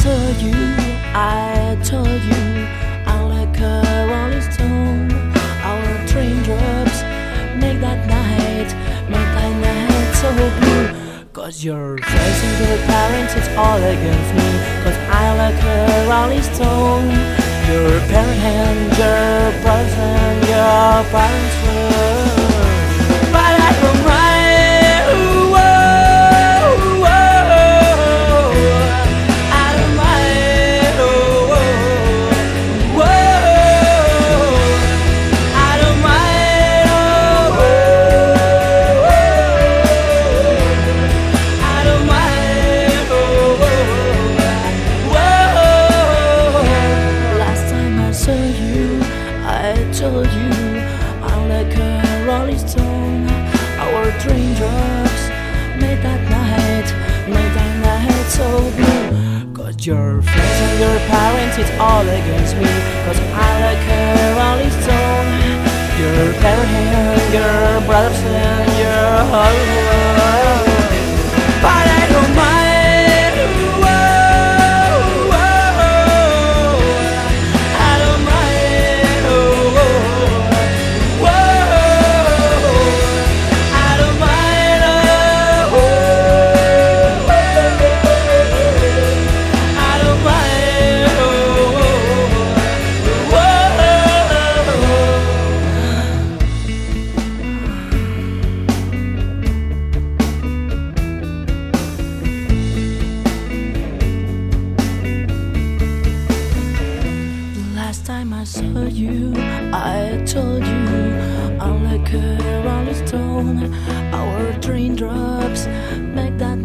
saw you, I told you I'm like a rolling stone. Our raindrops make that night so blue. 'Cause your friends and your parents, it's all against me. 'Cause I'm like a rolling stone. Your parents and your brothers and your parents were. But I don't mind. Whoa, I don't mind. Whoa, I don't mind. I don't mind. Whoa. Last time I saw you, I told you I'm like a rolling stone. Our raindrops made that night so blue. 'Cause your friends and your parents, it's all against me. 'Cause I'm like a rolling stone. Your parents and your brothers and your whole world. But I don't mind. Whoa, I don't mind. Whoa, I don't mind. I don't mind. Last time I saw you, I told you I'm like a rolling stone. Our raindrops make that